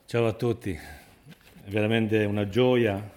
Ciao a tutti, è veramente una gioia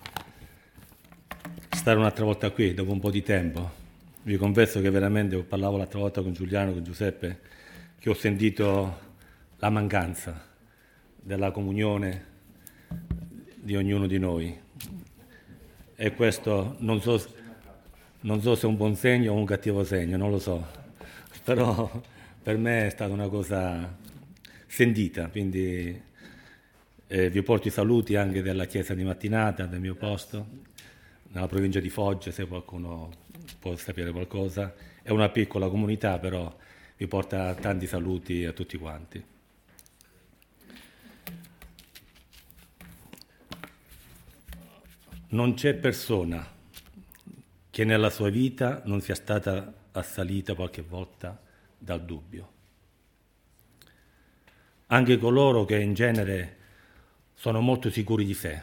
stare un'altra volta qui dopo un po' di tempo. Vi confesso che veramente parlavo l'altra volta con Giuliano, con Giuseppe, che ho sentito la mancanza della comunione di ognuno di noi. E questo non so se è un buon segno o un cattivo segno, non lo so, però per me è stata una cosa sentita, quindi vi porto i saluti anche della chiesa di Mattinata, del mio posto, nella provincia di Foggia, se qualcuno può sapere qualcosa. È una piccola comunità, però vi porta tanti saluti a tutti quanti. Non c'è persona che nella sua vita non sia stata assalita qualche volta dal dubbio. Anche coloro che in genere sono molto sicuri di sé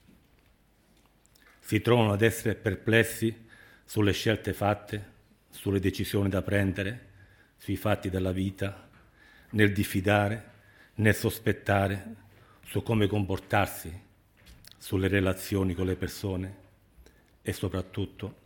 si trovano ad essere perplessi sulle scelte fatte, sulle decisioni da prendere, sui fatti della vita, nel diffidare, nel sospettare, su come comportarsi, sulle relazioni con le persone e soprattutto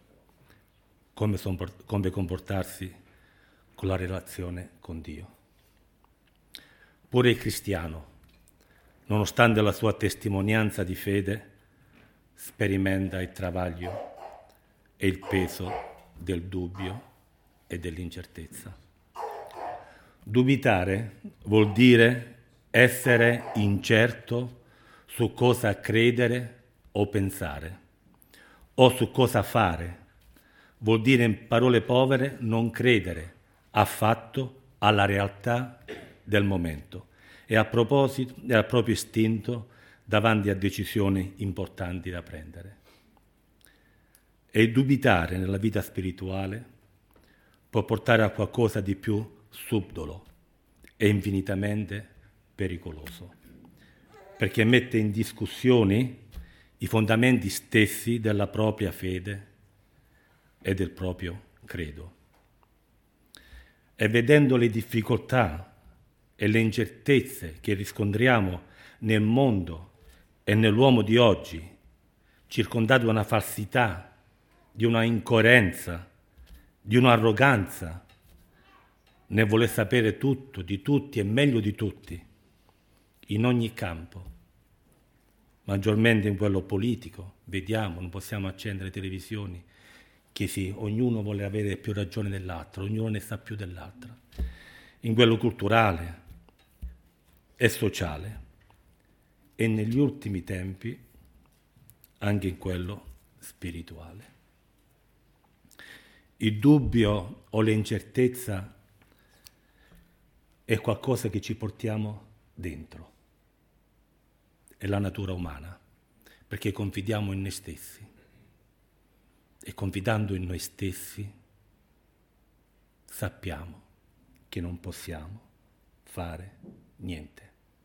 come comportarsi con la relazione con Dio. Pure il cristiano, nonostante la sua testimonianza di fede, sperimenta il travaglio e il peso del dubbio e dell'incertezza. Dubitare vuol dire essere incerto su cosa credere o pensare, o su cosa fare. Vuol dire, in parole povere, non credere affatto alla realtà del momento e a proposito e al proprio istinto davanti a decisioni importanti da prendere. E dubitare nella vita spirituale può portare a qualcosa di più subdolo e infinitamente pericoloso, perché mette in discussione i fondamenti stessi della propria fede e del proprio credo. E vedendo le difficoltà e le incertezze che riscontriamo nel mondo e nell'uomo di oggi, circondato da una falsità, di una incoerenza, di un'arroganza, nel voler sapere tutto, di tutti e meglio di tutti, in ogni campo, maggiormente in quello politico, vediamo, non possiamo accendere le televisioni, che sì, ognuno vuole avere più ragione dell'altro, ognuno ne sa più dell'altra, in quello culturale e sociale, e negli ultimi tempi anche in quello spirituale. Il dubbio o l'incertezza è qualcosa che ci portiamo dentro, è la natura umana, perché confidiamo in noi stessi e confidando in noi stessi sappiamo che non possiamo fare niente.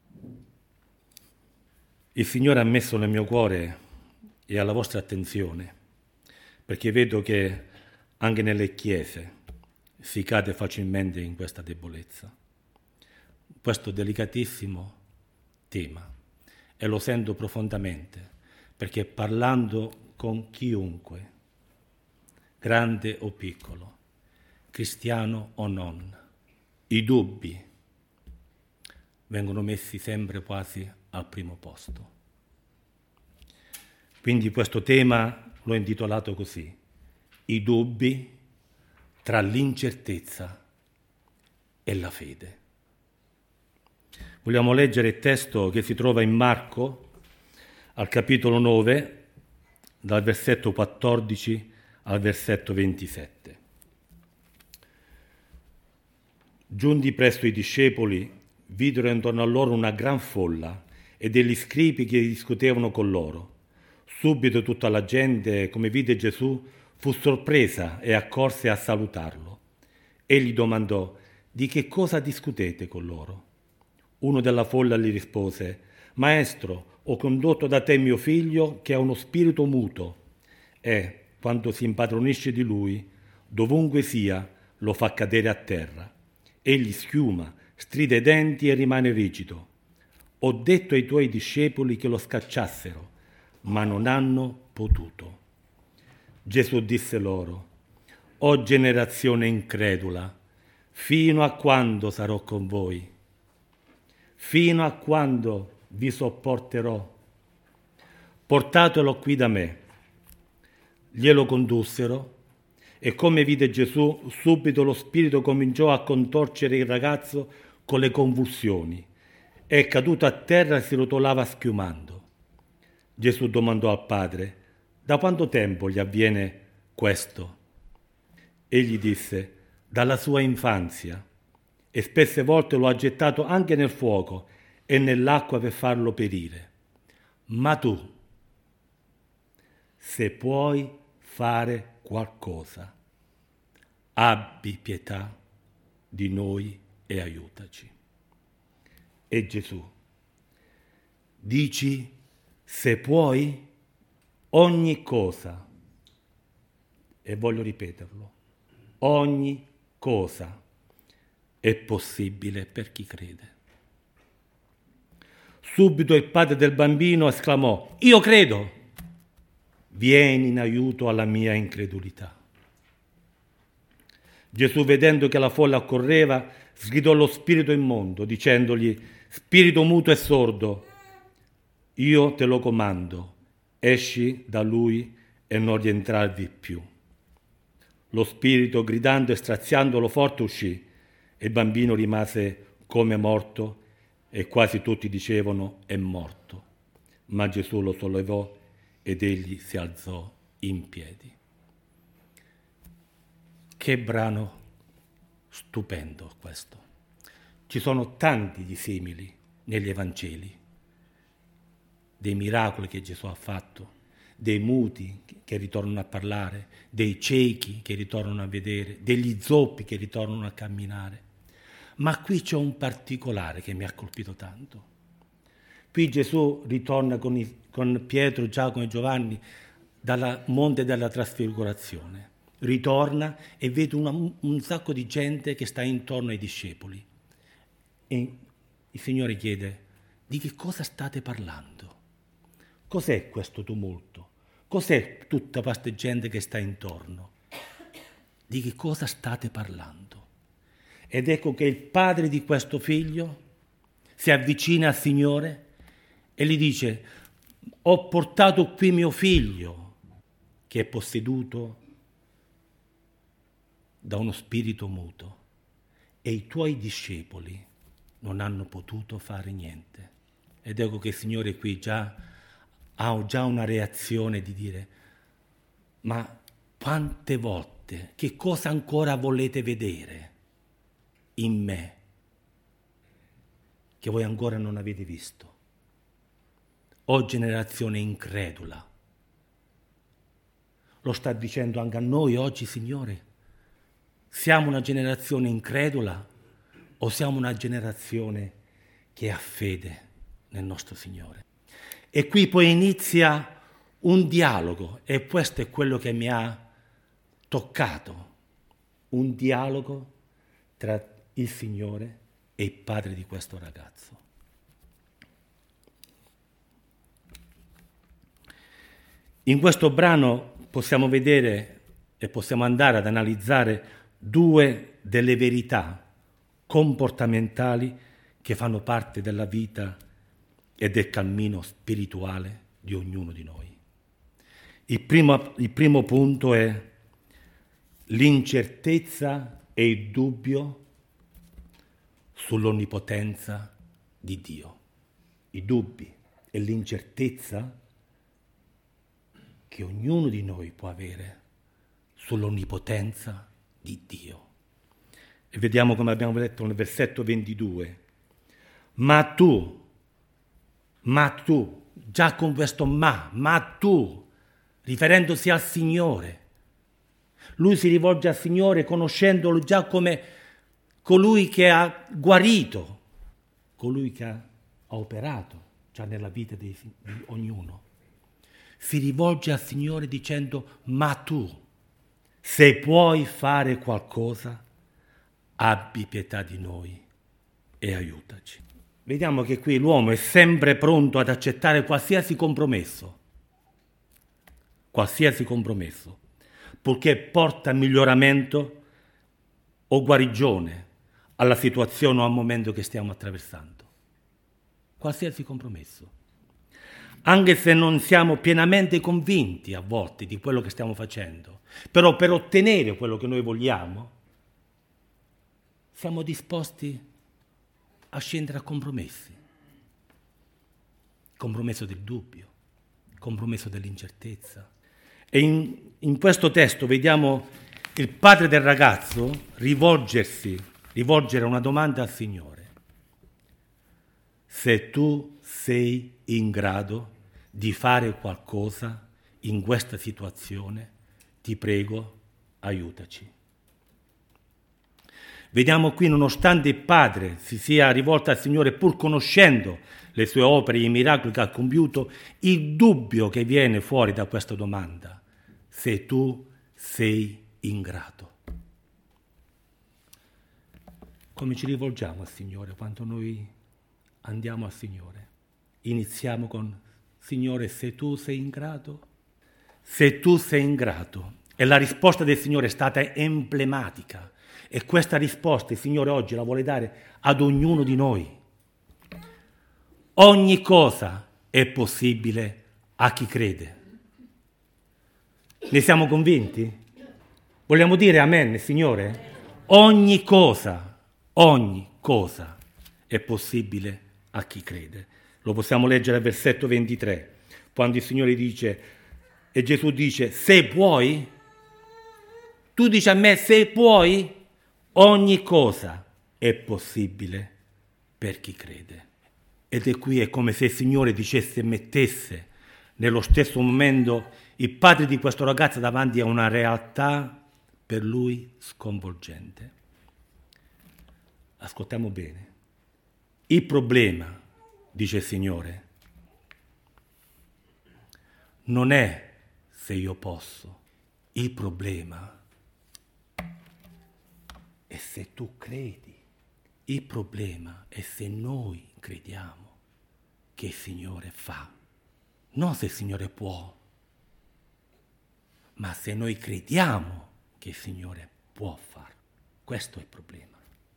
Il Signore ha messo nel mio cuore e alla vostra attenzione, perché vedo che anche nelle chiese si cade facilmente in questa debolezza, questo delicatissimo tema, e lo sento profondamente, perché parlando con chiunque, grande o piccolo, cristiano o non, i dubbi vengono messi sempre quasi al primo posto. Quindi questo tema l'ho intitolato così: i dubbi tra l'incertezza e la fede. Vogliamo leggere il testo che si trova in Marco, al capitolo 9, dal versetto 14 al versetto 27. Giunti presso i discepoli, videro intorno a loro una gran folla e degli scribi che discutevano con loro. Subito tutta la gente, come vide Gesù, fu sorpresa e accorse a salutarlo. Egli domandò: di che cosa discutete con loro? Uno della folla gli rispose: Maestro, ho condotto da te mio figlio che ha uno spirito muto e, quando si impadronisce di lui, dovunque sia, lo fa cadere a terra. Egli schiuma, stride i denti e rimane rigido. Ho detto ai tuoi discepoli che lo scacciassero, ma non hanno potuto. Gesù disse loro: o generazione incredula, fino a quando sarò con voi? Fino a quando vi sopporterò? Portatelo qui da me. Glielo condussero e come vide Gesù, subito lo spirito cominciò a contorcere il ragazzo con le convulsioni e caduto a terra si rotolava schiumando. Gesù domandò al padre: da quanto tempo gli avviene questo? Egli disse: dalla sua infanzia, e spesse volte lo ha gettato anche nel fuoco e nell'acqua per farlo perire. Ma tu, se puoi fare qualcosa, abbi pietà di noi e aiutaci. E Gesù: dici se puoi? Ogni cosa, e voglio ripeterlo, ogni cosa è possibile per chi crede. Subito il padre del bambino esclamò: io credo, vieni in aiuto alla mia incredulità. Gesù, vedendo che la folla accorreva, sgridò lo spirito immondo, dicendogli: spirito muto e sordo, io te lo comando, esci da lui e non rientrarvi più. Lo spirito, gridando e straziandolo forte, uscì, e il bambino rimase come morto, e quasi tutti dicevano: è morto. Ma Gesù lo sollevò ed egli si alzò in piedi. Che brano stupendo questo. Ci sono tanti di simili negli Evangeli, dei miracoli che Gesù ha fatto, dei muti che ritornano a parlare, dei ciechi che ritornano a vedere, degli zoppi che ritornano a camminare. Ma qui c'è un particolare che mi ha colpito tanto. Qui Gesù ritorna con Pietro, Giacomo e Giovanni dal monte della trasfigurazione. Ritorna e vede un sacco di gente che sta intorno ai discepoli. E il Signore chiede: di che cosa state parlando? Cos'è questo tumulto? Cos'è tutta questa gente che sta intorno? Di che cosa state parlando? Ed ecco che il padre di questo figlio si avvicina al Signore e gli dice: ho portato qui mio figlio che è posseduto da uno spirito muto e i tuoi discepoli non hanno potuto fare niente. Ed ecco che il Signore qui ha già una reazione di dire: ma quante volte, che cosa ancora volete vedere in me che voi ancora non avete visto? O generazione incredula. Lo sta dicendo anche a noi oggi, Signore. Siamo una generazione incredula o siamo una generazione che ha fede nel nostro Signore? E qui poi inizia un dialogo, e questo è quello che mi ha toccato, un dialogo tra il Signore e il padre di questo ragazzo. In questo brano possiamo vedere e possiamo andare ad analizzare due delle verità comportamentali che fanno parte della vita e del cammino spirituale di ognuno di noi. Il primo punto è l'incertezza e il dubbio sull'onnipotenza di Dio. I dubbi e l'incertezza che ognuno di noi può avere sull'onnipotenza di Dio. E vediamo come abbiamo letto nel versetto 22. Ma tu, già con questo ma tu, riferendosi al Signore. Lui si rivolge al Signore conoscendolo già come colui che ha guarito, colui che ha operato già nella vita di ognuno. Si rivolge al Signore dicendo: ma tu, se puoi fare qualcosa, abbi pietà di noi e aiutaci. vediamo che qui l'uomo è sempre pronto ad accettare qualsiasi compromesso, purché porta miglioramento o guarigione alla situazione o al momento che stiamo attraversando. Qualsiasi compromesso. Anche se non siamo pienamente convinti a volte di quello che stiamo facendo, però per ottenere quello che noi vogliamo, siamo disposti a scendere a compromessi. Compromesso del dubbio, compromesso dell'incertezza. E in questo testo vediamo il padre del ragazzo rivolgere una domanda al Signore. Se tu sei in grado di fare qualcosa in questa situazione, ti prego, aiutaci. Vediamo qui, nonostante il padre si sia rivolto al Signore pur conoscendo le sue opere e i miracoli che ha compiuto, il dubbio che viene fuori da questa domanda, se tu sei in grado. Come ci rivolgiamo al Signore quando noi andiamo al Signore? Iniziamo con: Signore, se tu sei in grado? Se tu sei in grado. E la risposta del Signore è stata emblematica. E questa risposta il Signore oggi la vuole dare ad ognuno di noi. Ogni cosa è possibile a chi crede. Ne siamo convinti? Vogliamo dire amen, Signore? Ogni cosa è possibile a chi crede. Lo possiamo leggere al versetto 23, quando il Signore dice, e Gesù dice: se puoi, tu dici a me, se puoi, ogni cosa è possibile per chi crede. Ed è qui, è come se il Signore dicesse e mettesse nello stesso momento il padre di questo ragazzo davanti a una realtà per lui sconvolgente. Ascoltiamo bene. Il problema, dice il Signore, non è se io posso. Il problema è se tu credi. Il problema è se noi crediamo che il Signore fa. Non se il Signore può, ma se noi crediamo che il Signore può farlo. Questo è il problema.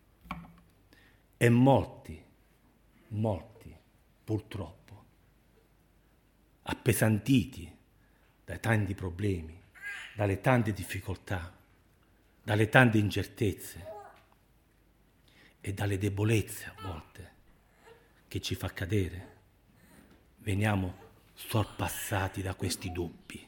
E molti, purtroppo, appesantiti dai tanti problemi, dalle tante difficoltà, dalle tante incertezze e dalle debolezze a volte che ci fa cadere, veniamo sorpassati da questi dubbi.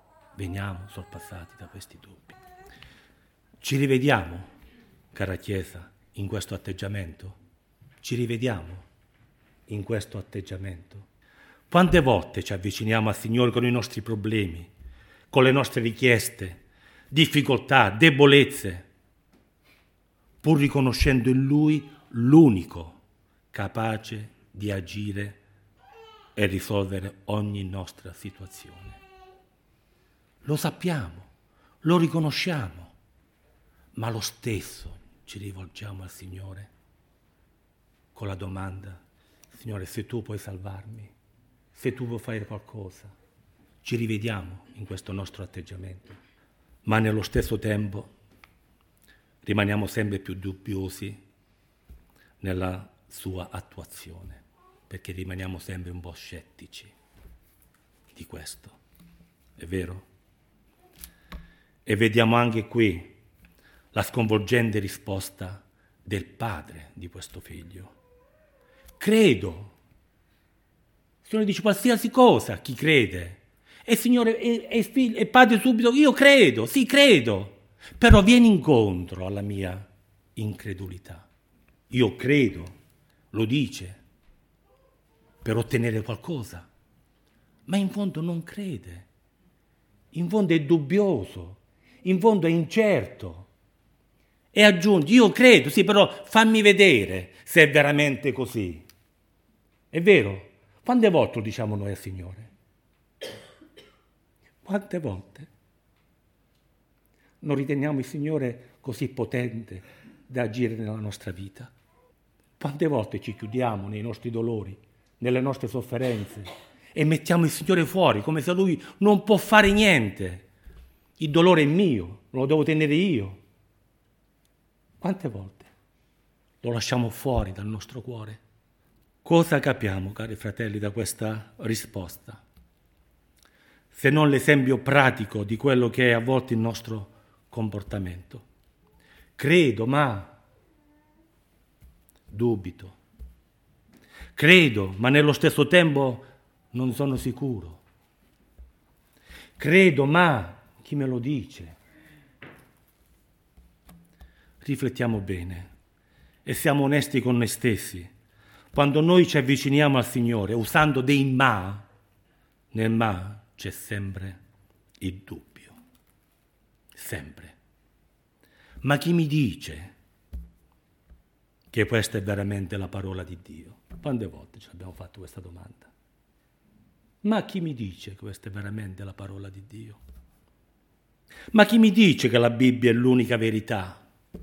Ci rivediamo, cara Chiesa, in questo atteggiamento? Ci rivediamo in questo atteggiamento? Quante volte ci avviciniamo al Signore con i nostri problemi, con le nostre richieste, difficoltà, debolezze, pur riconoscendo in Lui l'unico capace di agire e risolvere ogni nostra situazione. Lo sappiamo, lo riconosciamo, ma lo stesso ci rivolgiamo al Signore con la domanda: Signore, se tu puoi salvarmi, se tu puoi fare qualcosa. Ci rivediamo in questo nostro atteggiamento, ma nello stesso tempo rimaniamo sempre più dubbiosi nella sua attuazione, perché rimaniamo sempre un po' scettici di questo. È vero? E vediamo anche qui la sconvolgente risposta del padre di questo figlio. Credo. Il Signore dice qualsiasi cosa a chi crede. E il Signore e padre subito: io credo, sì, credo. Però vieni incontro alla mia incredulità. Io credo, lo dice, per ottenere qualcosa, ma in fondo non crede. In fondo è dubbioso, in fondo è incerto. E aggiunge: io credo, sì, però fammi vedere se è veramente così. È vero? Quante volte lo diciamo noi al Signore? Quante volte? Non riteniamo il Signore così potente da agire nella nostra vita? Quante volte ci chiudiamo nei nostri dolori, nelle nostre sofferenze e mettiamo il Signore fuori come se Lui non può fare niente. Il dolore è mio, lo devo tenere io. Quante volte lo lasciamo fuori dal nostro cuore? Cosa capiamo, cari fratelli, da questa risposta? Se non l'esempio pratico di quello che è a volte il nostro comportamento. Credo, ma dubito. Credo, ma nello stesso tempo non sono sicuro. Credo, ma chi me lo dice? Riflettiamo bene e siamo onesti con noi stessi. Quando noi ci avviciniamo al Signore usando dei ma, nel ma c'è sempre il dubbio. Sempre. Ma chi mi dice che questa è veramente la parola di Dio? Quante volte ci abbiamo fatto questa domanda? Ma chi mi dice che questa è veramente la parola di Dio? Ma chi mi dice che la Bibbia è l'unica verità?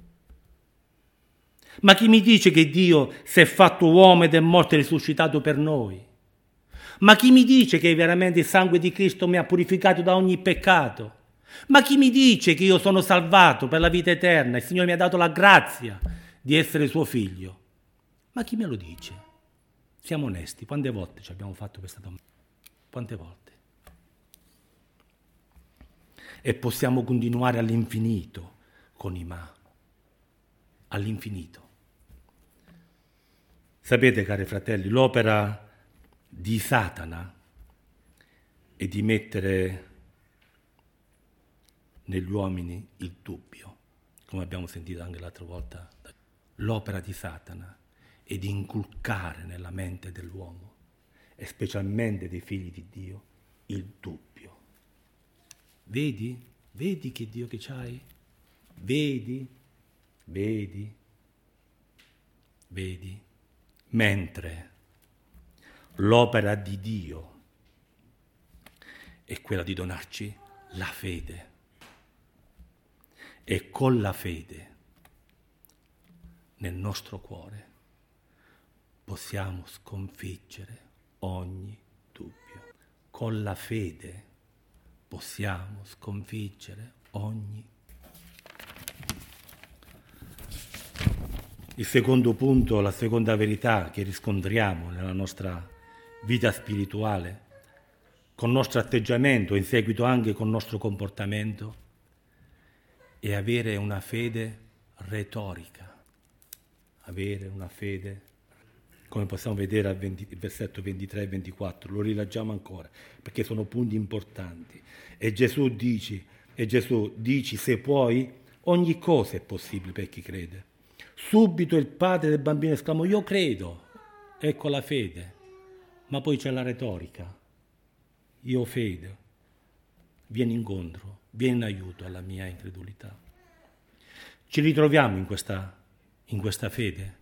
Ma chi mi dice che Dio si è fatto uomo ed è morto e risuscitato per noi? Ma chi mi dice che veramente il sangue di Cristo mi ha purificato da ogni peccato? Ma chi mi dice che io sono salvato per la vita eterna? Il Signore mi ha dato la grazia di essere suo figlio. Ma chi me lo dice? Siamo onesti, quante volte ci abbiamo fatto questa domanda? Quante volte? E possiamo continuare all'infinito con i ma. All'infinito. Sapete, cari fratelli, l'opera di Satana è di mettere negli uomini il dubbio, come abbiamo sentito anche l'altra volta. L'opera di Satana è di inculcare nella mente dell'uomo, e specialmente dei figli di Dio, il dubbio. Vedi? Vedi che Dio che c'hai? Vedi? Vedi? Vedi? Mentre l'opera di Dio è quella di donarci la fede. E con la fede nel nostro cuore possiamo sconfiggere ogni dubbio. Con la fede possiamo sconfiggere ogni dubbio. Il secondo punto, la seconda verità che riscontriamo nella nostra vita spirituale, con il nostro atteggiamento, in seguito anche con il nostro comportamento, è avere una fede retorica. Avere una fede, come possiamo vedere al versetto 23 e 24, lo rileggiamo ancora, perché sono punti importanti. E Gesù dice, se puoi, ogni cosa è possibile per chi crede. Subito il padre del bambino esclamò, io credo, ecco la fede. Ma poi c'è la retorica, io fede, vieni incontro, vieni in aiuto alla mia incredulità. Ci ritroviamo in questa fede.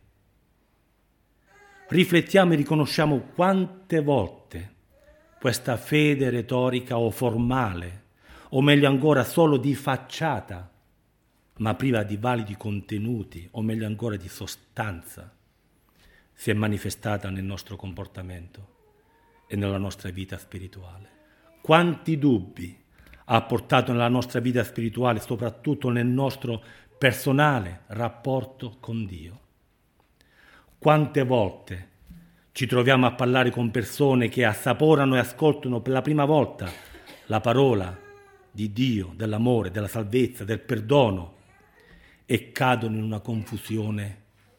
Riflettiamo e riconosciamo quante volte questa fede retorica o formale, o meglio ancora solo di facciata, ma priva di validi contenuti, o meglio ancora di sostanza, si è manifestata nel nostro comportamento e nella nostra vita spirituale. Quanti dubbi ha portato nella nostra vita spirituale, soprattutto nel nostro personale rapporto con Dio. Quante volte ci troviamo a parlare con persone che assaporano e ascoltano per la prima volta la parola di Dio, dell'amore, della salvezza, del perdono, e cadono in una confusione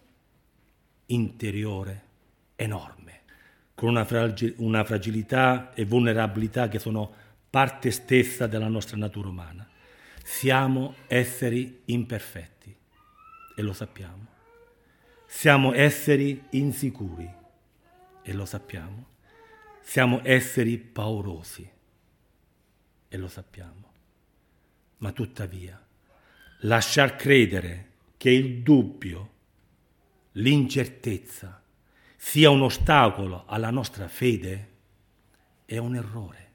interiore enorme, con una fragilità e vulnerabilità che sono parte stessa della nostra natura umana. Siamo esseri imperfetti e lo sappiamo. Siamo esseri insicuri e lo sappiamo. Siamo esseri paurosi e lo sappiamo. Ma tuttavia, lasciar credere che il dubbio, l'incertezza sia un ostacolo alla nostra fede è un errore.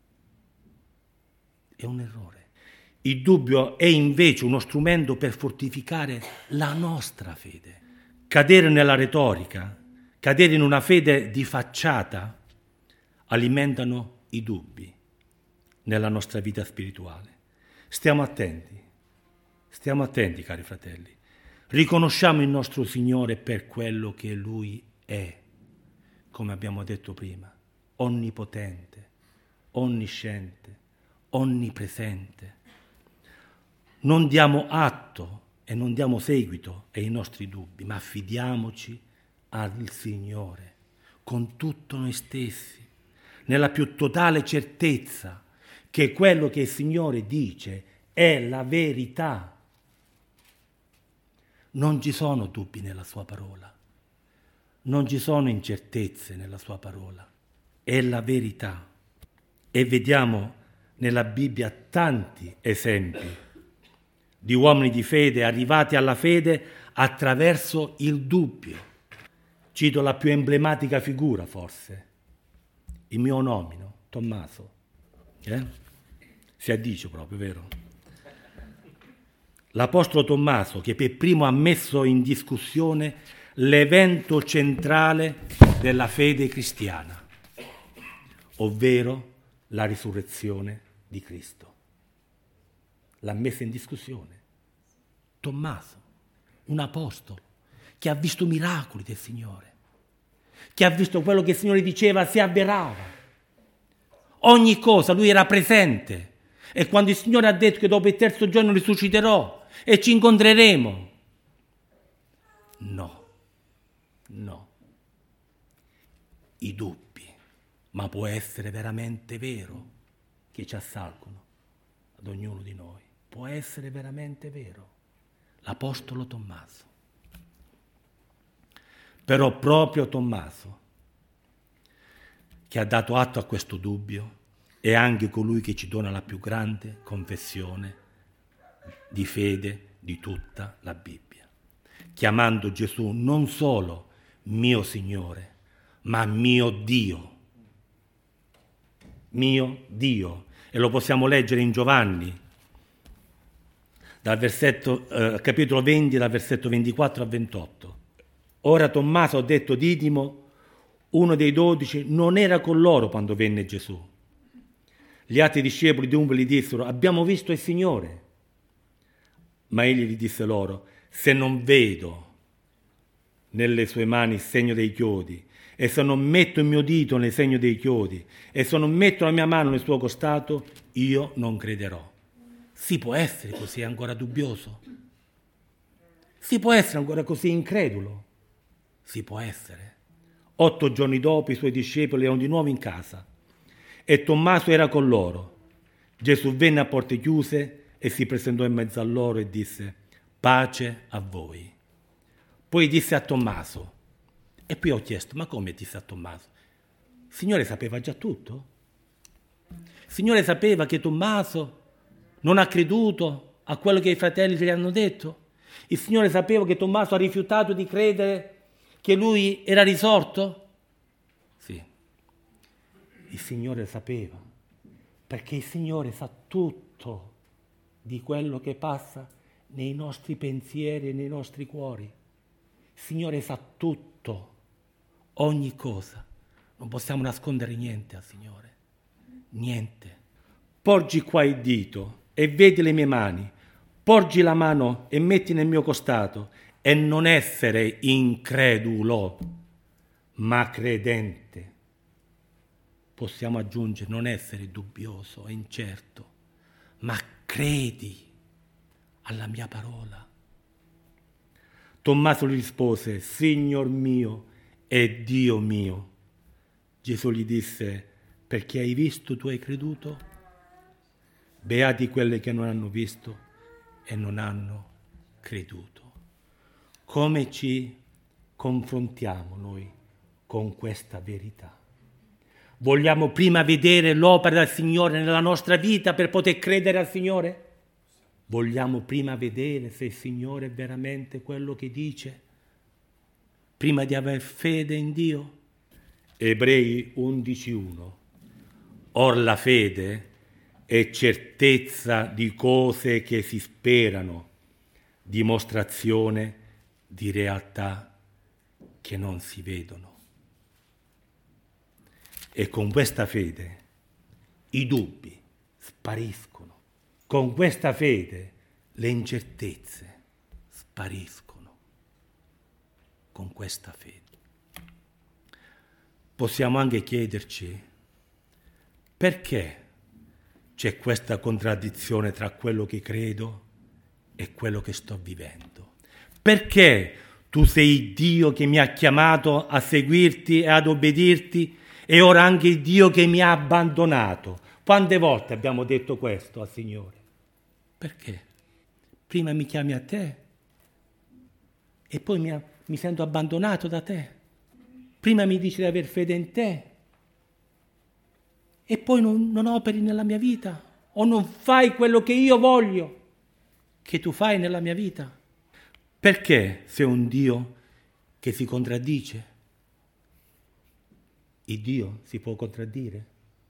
È un errore. Il dubbio è invece uno strumento per fortificare la nostra fede. Cadere nella retorica, cadere in una fede di facciata, alimentano i dubbi nella nostra vita spirituale. Stiamo attenti, cari fratelli. Riconosciamo il nostro Signore per quello che Lui è, come abbiamo detto prima, onnipotente, onnisciente, onnipresente. Non diamo atto e non diamo seguito ai nostri dubbi, ma affidiamoci al Signore con tutto noi stessi, nella più totale certezza che quello che il Signore dice è la verità. Non ci sono dubbi nella sua parola, non ci sono incertezze nella sua parola, è la verità. E vediamo nella Bibbia tanti esempi di uomini di fede arrivati alla fede attraverso il dubbio. Cito la più emblematica figura, forse, il mio nomino, Tommaso. Si addice proprio, vero? L'Apostolo Tommaso, che per primo ha messo in discussione l'evento centrale della fede cristiana, ovvero la risurrezione di Cristo. L'ha messa in discussione. Tommaso, un apostolo, che ha visto miracoli del Signore, che ha visto quello che il Signore diceva si avverava. Ogni cosa lui era presente. E quando il Signore ha detto che dopo il terzo giorno risusciterò e ci incontreremo, no, i dubbi, ma può essere veramente vero che ci assalgono ad ognuno di noi, può essere veramente vero. L'Apostolo Tommaso. Però proprio Tommaso, che ha dato atto a questo dubbio, è anche colui che ci dona la più grande confessione di fede di tutta la Bibbia, chiamando Gesù non solo mio Signore, ma mio Dio. Mio Dio. E lo possiamo leggere in Giovanni, dal capitolo 20, dal versetto 24 a 28. Ora Tommaso, detto Didimo, uno dei 12, non era con loro quando venne Gesù. Gli altri discepoli dunque gli dissero: abbiamo visto il Signore. Ma egli gli disse loro: se non vedo nelle sue mani il segno dei chiodi, e se non metto il mio dito nel segno dei chiodi, e se non metto la mia mano nel suo costato, io non crederò. Si può essere così ancora dubbioso? Si può essere ancora così incredulo? Si può essere. 8 giorni dopo i suoi discepoli erano di nuovo in casa e Tommaso era con loro. Gesù venne a porte chiuse e si presentò in mezzo a loro e disse: pace a voi. Poi disse a Tommaso, e qui ho chiesto: ma come disse a Tommaso? Il Signore sapeva già tutto? Il Signore sapeva che Tommaso non ha creduto a quello che i fratelli gli hanno detto? Il Signore sapeva che Tommaso ha rifiutato di credere che lui era risorto? Sì, il Signore sapeva, perché il Signore sa tutto di quello che passa nei nostri pensieri e nei nostri cuori. Il Signore sa tutto, ogni cosa. Non possiamo nascondere niente al Signore, niente. Porgi qua il dito e vedi le mie mani, porgi la mano e metti nel mio costato, e non essere incredulo, ma credente. Possiamo aggiungere non essere dubbioso e incerto, ma credi alla mia parola. Tommaso gli rispose: Signor mio e Dio mio. Gesù gli disse: perché hai visto tu hai creduto? Beati quelli che non hanno visto e non hanno creduto. Come ci confrontiamo noi con questa verità? Vogliamo prima vedere l'opera del Signore nella nostra vita per poter credere al Signore? Vogliamo prima vedere se il Signore è veramente quello che dice, prima di aver fede in Dio? Ebrei 11:1. Or la fede è certezza di cose che si sperano, dimostrazione di realtà che non si vedono. E con questa fede i dubbi spariscono. Con questa fede le incertezze spariscono. Con questa fede. Possiamo anche chiederci perché c'è questa contraddizione tra quello che credo e quello che sto vivendo. Perché tu sei Dio che mi ha chiamato a seguirti e ad obbedirti e ora anche il Dio che mi ha abbandonato. Quante volte abbiamo detto questo al Signore? Perché? Prima mi chiami a te e poi mi sento abbandonato da te. Prima mi dici di aver fede in te e poi non operi nella mia vita o non fai quello che io voglio che tu fai nella mia vita. Perché sei un Dio che si contraddice? Il Dio si può contraddire?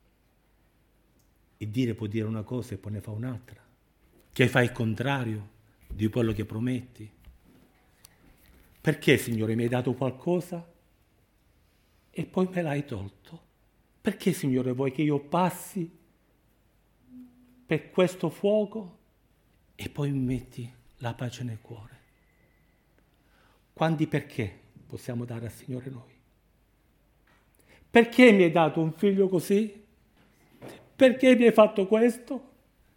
Il Dio può dire una cosa e poi ne fa un'altra? Che fa il contrario di quello che prometti? Perché, Signore, mi hai dato qualcosa e poi me l'hai tolto? Perché, Signore, vuoi che io passi per questo fuoco e poi mi metti la pace nel cuore? Quanti perché possiamo dare al Signore noi? Perché mi hai dato un figlio così? Perché mi hai fatto questo?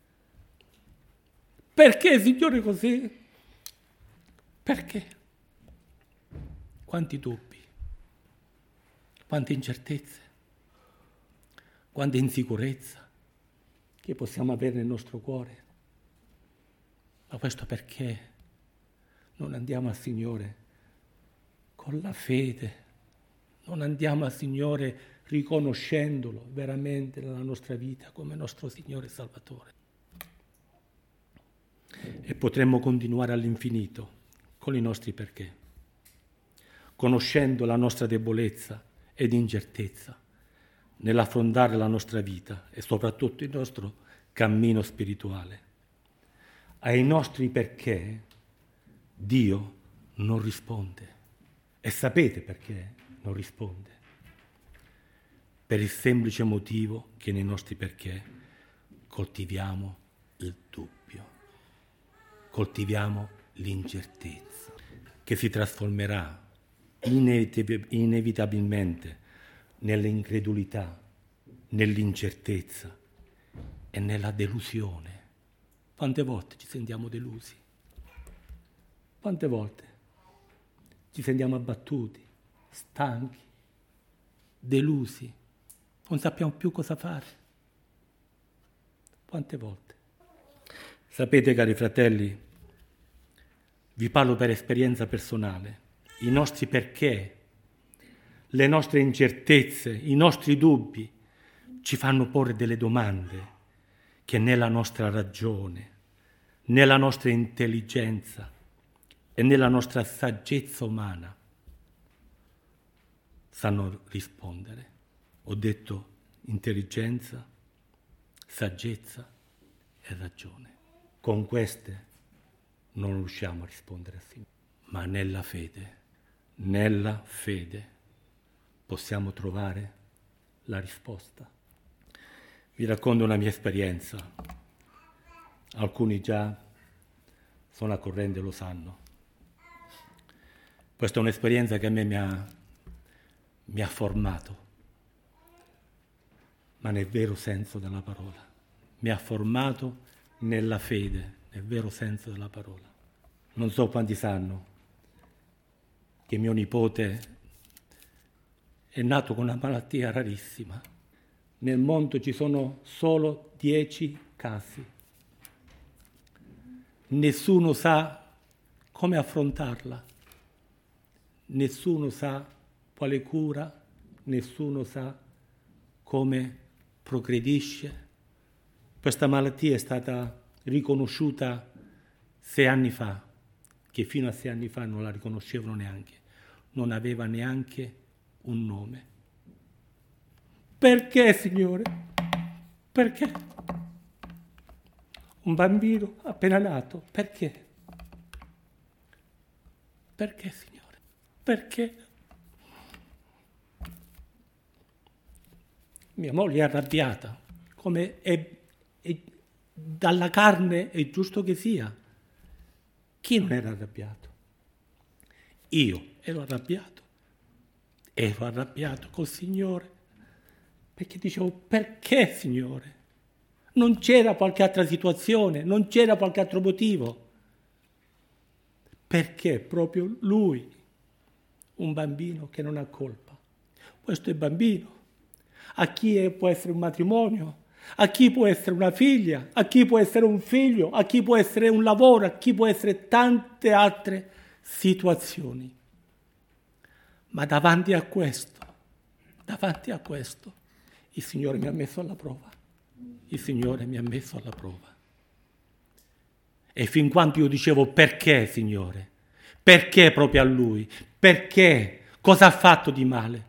Perché, Signore, così? Perché? Quanti dubbi, quante incertezze, quanta insicurezza che possiamo avere nel nostro cuore. Ma questo perché non andiamo al Signore con la fede, non andiamo al Signore riconoscendolo veramente nella nostra vita come nostro Signore e Salvatore. E potremmo continuare all'infinito con i nostri perché, conoscendo la nostra debolezza ed incertezza nell'affrontare la nostra vita e soprattutto il nostro cammino spirituale. Ai nostri perché Dio non risponde. E sapete perché non risponde? Per il semplice motivo che nei nostri perché coltiviamo il dubbio, coltiviamo l'incertezza, che si trasformerà inevitabilmente nell'incredulità, nell'incertezza e nella delusione. Quante volte ci sentiamo delusi? Quante volte ci sentiamo abbattuti, stanchi, delusi, non sappiamo più cosa fare? Quante volte? Sapete, cari fratelli, vi parlo per esperienza personale, i nostri perché, le nostre incertezze, i nostri dubbi ci fanno porre delle domande che nella nostra ragione, nella nostra intelligenza e nella nostra saggezza umana sanno rispondere. Ho detto intelligenza, saggezza e ragione. Con queste non riusciamo a rispondere a Signore, ma nella fede possiamo trovare la risposta. Vi racconto una mia esperienza. Alcuni già sono a corrente, lo sanno. Questa è un'esperienza che a me mi ha formato, ma nel vero senso della parola. Mi ha formato nella fede, nel vero senso della parola. Non so quanti sanno che mio nipote è nato con una malattia rarissima. Nel mondo ci sono solo 10 casi. Nessuno sa come affrontarla, nessuno sa quale cura, nessuno sa come progredisce. Questa malattia è stata riconosciuta 6 anni fa, che fino a 6 anni fa non la riconoscevano neanche, non aveva neanche un nome. Perché, Signore? Perché? Un bambino appena nato, perché? Perché, Signore? Perché? Mia moglie è arrabbiata, come è dalla carne è giusto che sia. Chi non era arrabbiato? Io ero arrabbiato col Signore, perché dicevo, perché Signore? Non c'era qualche altra situazione, non c'era qualche altro motivo. Perché proprio lui, un bambino che non ha colpa? Questo è bambino. A chi può essere un matrimonio, a chi può essere una figlia, a chi può essere un figlio, a chi può essere un lavoro, a chi può essere tante altre situazioni. Ma davanti a questo, il Signore mi ha messo alla prova. Il Signore mi ha messo alla prova. E fin quando io dicevo, perché Signore? Perché proprio a Lui? Perché? Cosa ha fatto di male?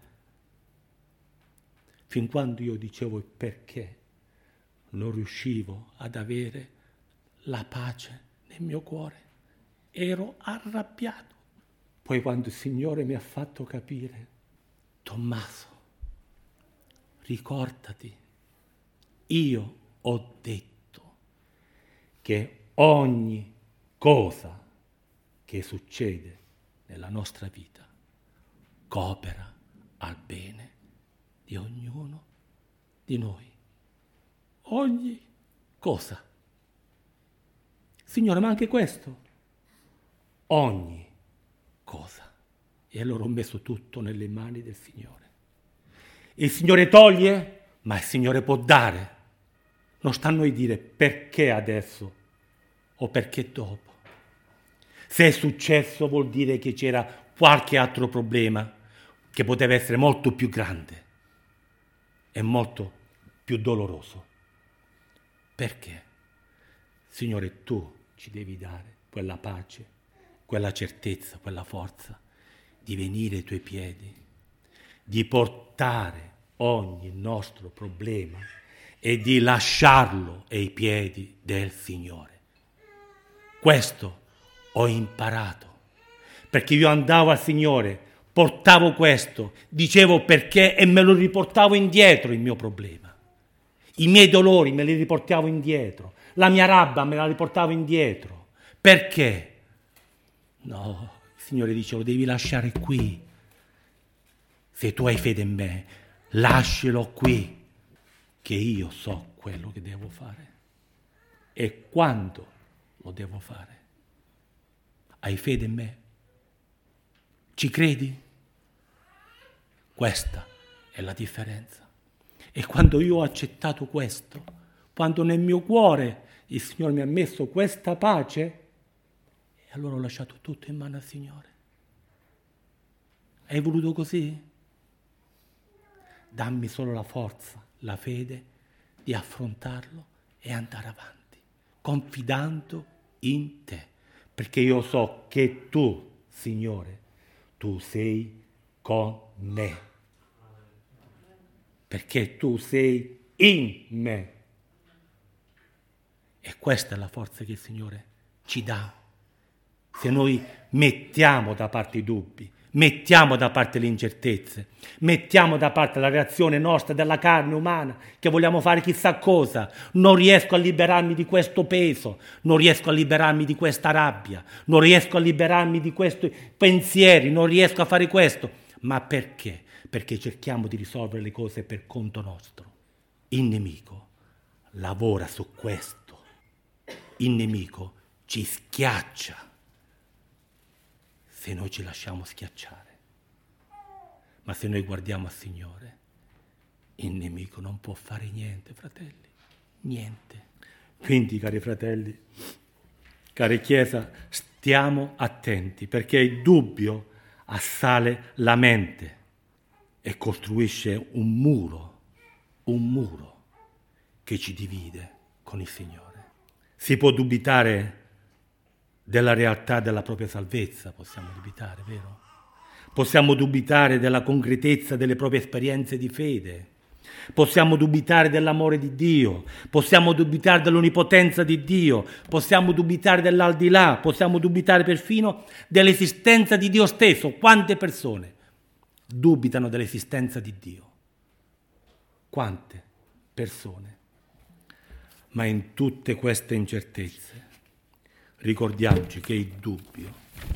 Fin quando io dicevo perché, non riuscivo ad avere la pace nel mio cuore. Ero arrabbiato. Poi quando il Signore mi ha fatto capire, Tommaso, ricordati, io ho detto che ogni cosa che succede nella nostra vita coopera al bene di ognuno di noi. Ogni cosa. Signore, ma anche questo. Ogni cosa. E allora ho messo tutto nelle mani del Signore. Il Signore toglie, ma il Signore può dare. Non sta a noi dire perché adesso o perché dopo. Se è successo vuol dire che c'era qualche altro problema che poteva essere molto più grande e molto più doloroso. Perché? Signore, tu ci devi dare quella pace, quella certezza, quella forza di venire ai tuoi piedi, di portare ogni nostro problema e di lasciarlo ai piedi del Signore. Questo ho imparato, perché io andavo al Signore, portavo questo, dicevo perché e me lo riportavo indietro il mio problema. I miei dolori me li riportavo indietro, la mia rabbia me la riportavo indietro. Perché? No, il Signore dice, lo devi lasciare qui. Se tu hai fede in me, lascialo qui, che io so quello che devo fare e quando lo devo fare. Hai fede in me? Ci credi? Questa è la differenza. E quando io ho accettato questo, quando nel mio cuore il Signore mi ha messo questa pace, e allora ho lasciato tutto in mano al Signore. Hai voluto così? Dammi solo la forza, la fede di affrontarlo e andare avanti, confidando in te, perché io so che tu, Signore, tu sei con me, perché tu sei in me. E questa è la forza che il Signore ci dà. Se noi mettiamo da parte i dubbi, mettiamo da parte le incertezze, mettiamo da parte la reazione nostra della carne umana, che vogliamo fare chissà cosa, non riesco a liberarmi di questo peso, non riesco a liberarmi di questa rabbia, non riesco a liberarmi di questi pensieri, non riesco a fare questo. Ma perché? Perché cerchiamo di risolvere le cose per conto nostro. Il nemico lavora su questo. Il nemico ci schiaccia se noi ci lasciamo schiacciare. Ma se noi guardiamo al Signore, il nemico non può fare niente, fratelli, niente. Quindi, cari fratelli, care Chiesa, stiamo attenti, perché il dubbio assale la mente e costruisce un muro che ci divide con il Signore. Si può dubitare della realtà della propria salvezza, possiamo dubitare, vero? Possiamo dubitare della concretezza delle proprie esperienze di fede, possiamo dubitare dell'amore di Dio, possiamo dubitare dell'onnipotenza di Dio, possiamo dubitare dell'aldilà, possiamo dubitare perfino dell'esistenza di Dio stesso. Quante persone dubitano dell'esistenza di Dio? Quante persone? Ma in tutte queste incertezze ricordiamoci che il dubbio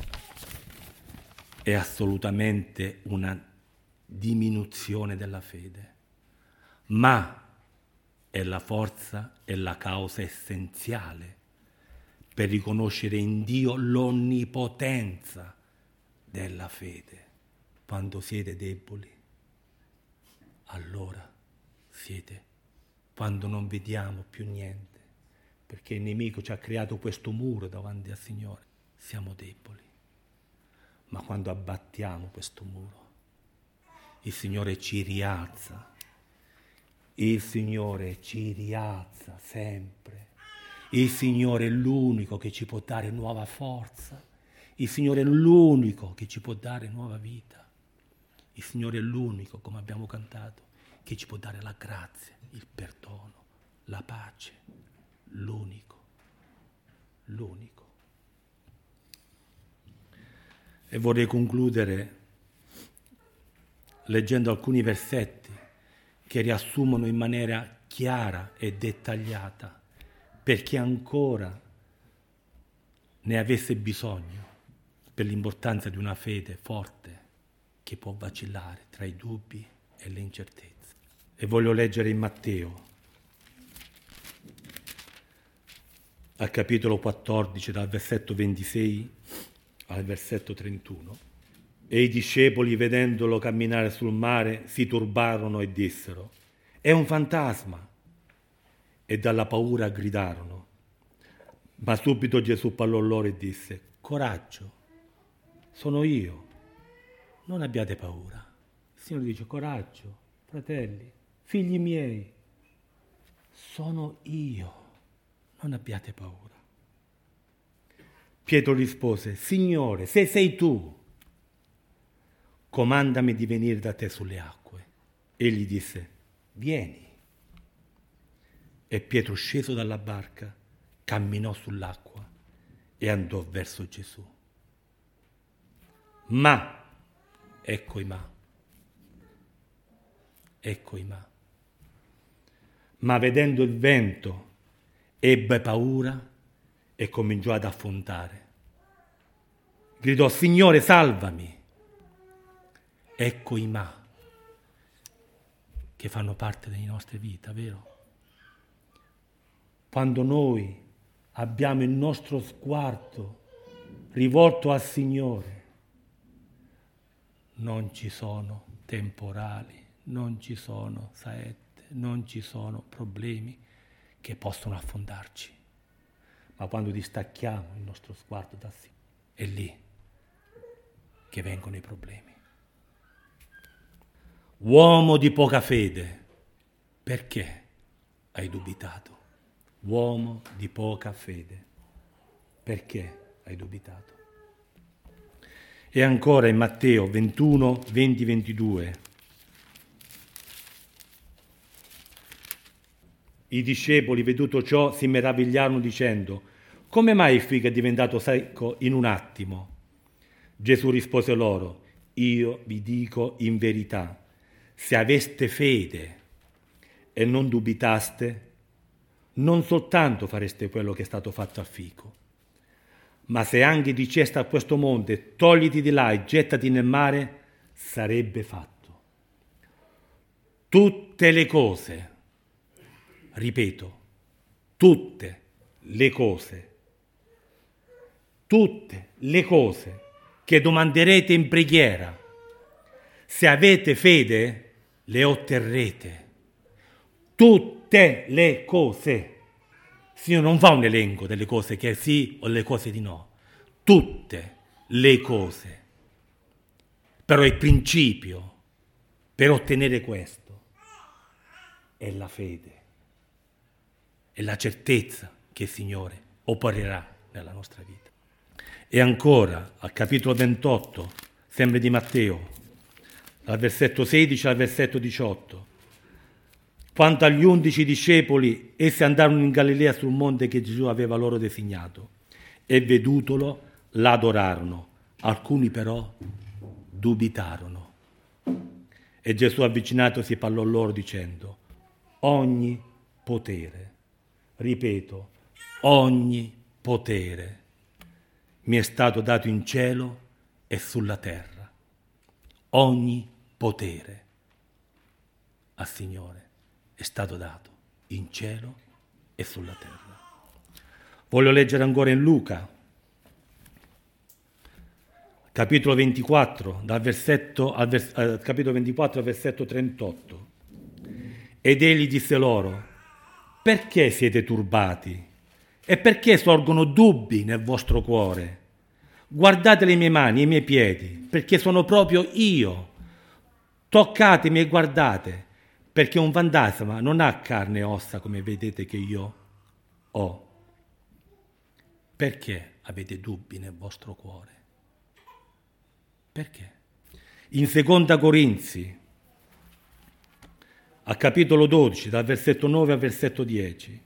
è assolutamente una diminuzione della fede, ma è la forza e la causa essenziale per riconoscere in Dio l'onnipotenza della fede. Quando siete deboli, allora siete, quando non vediamo più niente, perché il nemico ci ha creato questo muro davanti al Signore, siamo deboli. Ma quando abbattiamo questo muro, il Signore ci rialza. Il Signore ci rialza sempre. Il Signore è l'unico che ci può dare nuova forza. Il Signore è l'unico che ci può dare nuova vita. Il Signore è l'unico, come abbiamo cantato, che ci può dare la grazia, il perdono, la pace. L'unico. E vorrei concludere leggendo alcuni versetti che riassumono in maniera chiara e dettagliata, per chi ancora ne avesse bisogno, per l'importanza di una fede forte che può vacillare tra i dubbi e le incertezze. E voglio leggere in Matteo, al capitolo 14, dal versetto 26 al versetto 31. E i discepoli, vedendolo camminare sul mare, si turbarono e dissero: «È un fantasma!» E dalla paura gridarono. Ma subito Gesù parlò loro e disse: «Coraggio, sono io, non abbiate paura». Il Signore dice: «Coraggio, fratelli, figli miei, sono io, non abbiate paura». Pietro rispose: «Signore, se sei tu, comandami di venire da te sulle acque». Egli disse: «Vieni». E Pietro, sceso dalla barca, camminò sull'acqua e andò verso Gesù. Ma, ecco i ma vedendo il vento ebbe paura e cominciò ad affondare. Gridò: «Signore, salvami!» Ecco i ma che fanno parte delle nostre vite, vero? Quando noi abbiamo il nostro sguardo rivolto al Signore, non ci sono temporali, non ci sono saette, non ci sono problemi che possono affondarci. Ma quando distacchiamo il nostro sguardo dal Signore, è lì che vengono i problemi. Uomo di poca fede, perché hai dubitato? Uomo di poca fede, perché hai dubitato? E ancora in Matteo 21, 20, 22. I discepoli, veduto ciò, si meravigliarono dicendo: «Come mai il figo è diventato secco in un attimo?» Gesù rispose loro: «Io vi dico in verità, se aveste fede e non dubitaste, non soltanto fareste quello che è stato fatto al fico, ma se anche diceste a questo monte: togliti di là e gettati nel mare, sarebbe fatto. Tutte le cose, ripeto, tutte le cose che domanderete in preghiera, se avete fede, le otterrete. Tutte le cose. Il Signore non fa un elenco delle cose che sì o le cose di no. Tutte le cose. Però il principio per ottenere questo è la fede, è la certezza che il Signore opererà nella nostra vita. E ancora, al capitolo 28, sempre di Matteo, dal versetto 16 al versetto 18. Quanto agli 11 discepoli, essi andarono in Galilea sul monte che Gesù aveva loro designato, e vedutolo l'adorarono. Alcuni però dubitarono. E Gesù, avvicinatosi, parlò loro dicendo: ogni potere. Ripeto, ogni potere mi è stato dato in cielo e sulla terra. Ogni potere al Signore è stato dato in cielo e sulla terra. Voglio leggere ancora in Luca, capitolo 24, capitolo 24, versetto 38. Ed egli disse loro: perché siete turbati? E perché sorgono dubbi nel vostro cuore? Guardate le mie mani e i miei piedi, perché sono proprio io. Toccatemi e guardate, perché un fantasma non ha carne e ossa come vedete che io ho. Perché avete dubbi nel vostro cuore? Perché? In Seconda Corinzi, al capitolo 12, dal versetto 9 al versetto 10.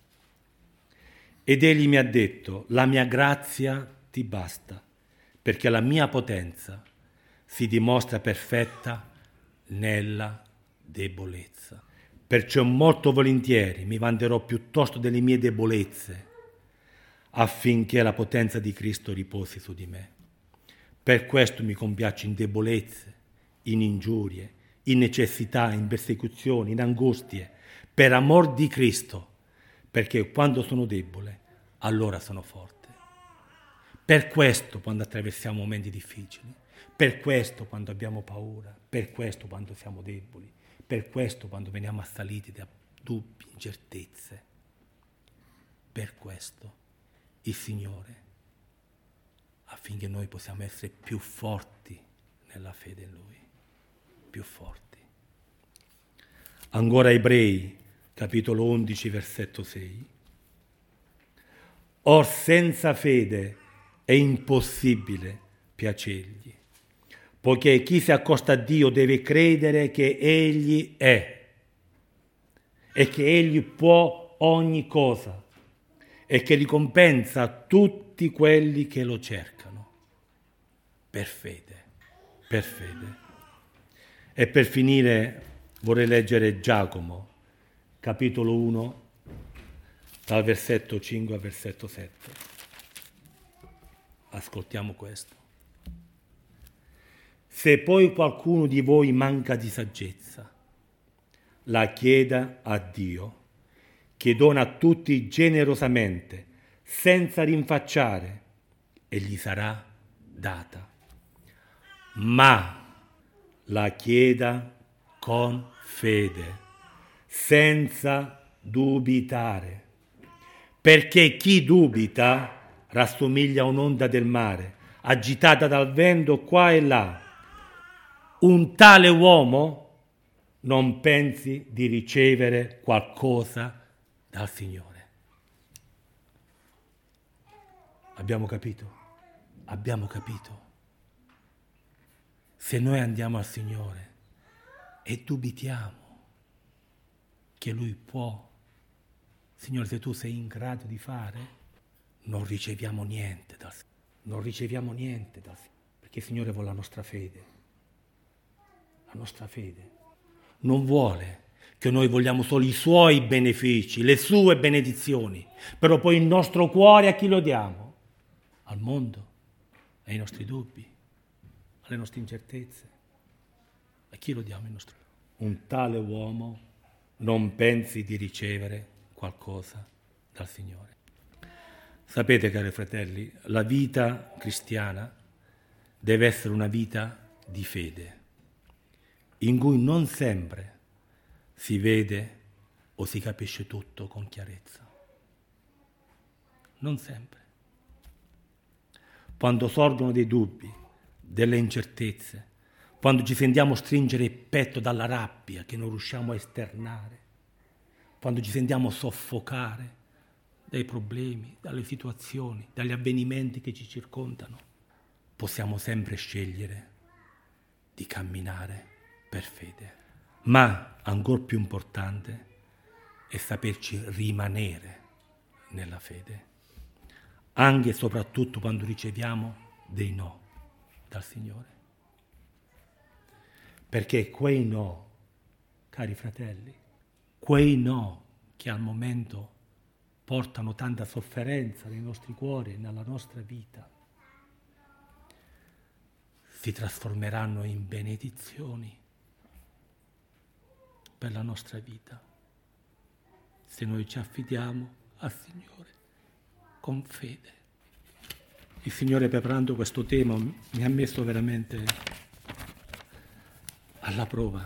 Ed egli mi ha detto: la mia grazia ti basta, perché la mia potenza si dimostra perfetta nella debolezza. Perciò molto volentieri mi vanterò piuttosto delle mie debolezze, affinché la potenza di Cristo riposi su di me. Per questo mi compiaccio in debolezze, in ingiurie, in necessità, in persecuzioni, in angustie, per amor di Cristo, perché quando sono debole, allora sono forte. Per questo quando attraversiamo momenti difficili, per questo quando abbiamo paura, per questo quando siamo deboli, per questo quando veniamo assaliti da dubbi, incertezze, per questo il Signore, affinché noi possiamo essere più forti nella fede in Lui, più forti. Ancora Ebrei, capitolo 11, versetto 6. Or senza fede è impossibile piacergli, poiché chi si accosta a Dio deve credere che Egli è e che Egli può ogni cosa e che ricompensa tutti quelli che lo cercano. Per fede, per fede. E per finire vorrei leggere Giacomo, capitolo 1, dal versetto 5 al versetto 7. Ascoltiamo questo. Se poi qualcuno di voi manca di saggezza, la chieda a Dio, che dona a tutti generosamente, senza rinfacciare, e gli sarà data. Ma la chieda con fede, senza dubitare, perché chi dubita rassomiglia a un'onda del mare, agitata dal vento qua e là. Un tale uomo non pensi di ricevere qualcosa dal Signore. Abbiamo capito? Abbiamo capito. Se noi andiamo al Signore e dubitiamo che Lui può, Signore, se Tu sei in grado di fare, non riceviamo niente dal Signore. Non riceviamo niente dal Signore, perché il Signore vuole la nostra fede. La nostra fede non vuole che noi vogliamo solo i Suoi benefici, le Sue benedizioni, però poi il nostro cuore a chi lo diamo? Al mondo, ai nostri dubbi, alle nostre incertezze. A chi lo diamo il nostro? Un tale uomo non pensi di ricevere qualcosa dal Signore. Sapete, cari fratelli, la vita cristiana deve essere una vita di fede, in cui non sempre si vede o si capisce tutto con chiarezza. Non sempre. Quando sorgono dei dubbi, delle incertezze, quando ci sentiamo stringere il petto dalla rabbia che non riusciamo a esternare, quando ci sentiamo soffocare dai problemi, dalle situazioni, dagli avvenimenti che ci circondano, possiamo sempre scegliere di camminare per fede. Ma ancora più importante è saperci rimanere nella fede, anche e soprattutto quando riceviamo dei no dal Signore. Perché quei no, cari fratelli, quei no che al momento portano tanta sofferenza nei nostri cuori e nella nostra vita, si trasformeranno in benedizioni per la nostra vita, se noi ci affidiamo al Signore con fede. Il Signore, preparando questo tema, mi ha messo veramente alla prova,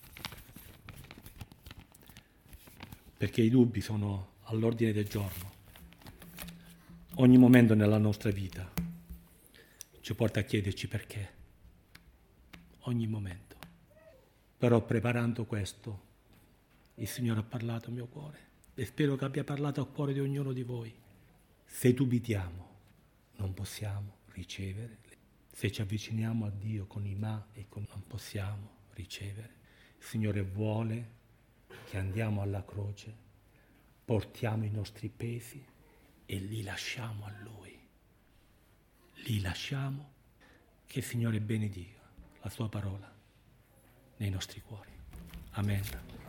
perché i dubbi sono all'ordine del giorno. Ogni momento nella nostra vita ci porta a chiederci perché, ogni momento. Però preparando questo, il Signore ha parlato al mio cuore e spero che abbia parlato al cuore di ognuno di voi. Se dubitiamo, non possiamo ricevere. Se ci avviciniamo a Dio con i ma e con non possiamo ricevere. Il Signore vuole che andiamo alla croce, portiamo i nostri pesi e li lasciamo a Lui. Li lasciamo, che il Signore benedica la sua parola nei nostri cuori. Amen.